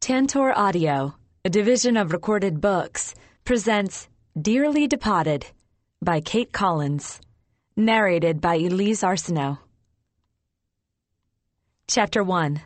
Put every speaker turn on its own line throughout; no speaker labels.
Tantor Audio, a division of Recorded Books, presents Dearly Departed by Kate Collins, narrated by Elise Arsenault. Chapter 1.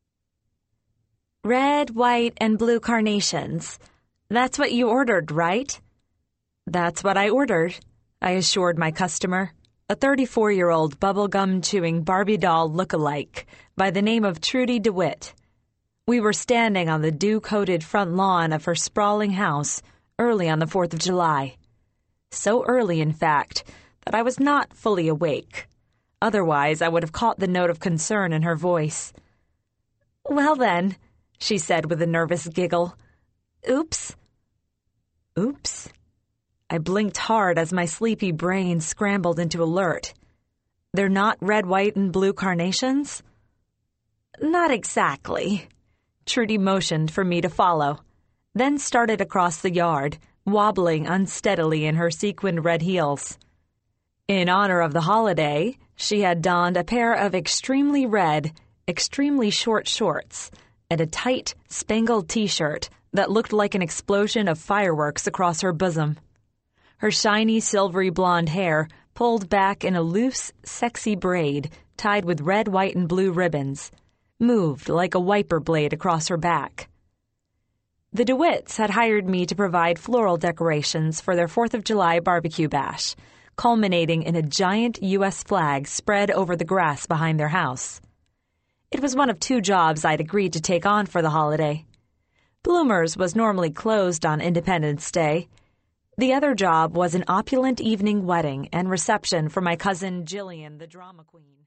Red, white, and blue carnations. That's what you ordered, right? That's what I ordered, I assured my customer, a 34-year-old bubblegum-chewing Barbie doll look-alike by the name of Trudy DeWitt. We were standing on the dew-coated front lawn of her sprawling house early on the 4th of July. So early, in fact, that I was not fully awake. Otherwise, I would have caught the note of concern in her voice. "Well then," she said with a nervous giggle. "Oops." Oops? I blinked hard as my sleepy brain scrambled into alert. They're not red, white, and blue carnations? Not exactly. Trudy motioned for me to follow, then started across the yard, wobbling unsteadily in her sequined red heels. In honor of the holiday, she had donned a pair of extremely red, extremely short shorts and a tight, spangled t-shirt that looked like an explosion of fireworks across her bosom. Her shiny, silvery blonde hair pulled back in a loose, sexy braid tied with red, white, and blue ribbons, moved like a wiper blade across her back. The DeWitts had hired me to provide floral decorations for their 4th of July barbecue bash, culminating in a giant U.S. flag spread over the grass behind their house. It was one of 2 jobs I'd agreed to take on for the holiday. Bloomer's was normally closed on Independence Day. The other job was an opulent evening wedding and reception for my cousin Jillian, the drama queen.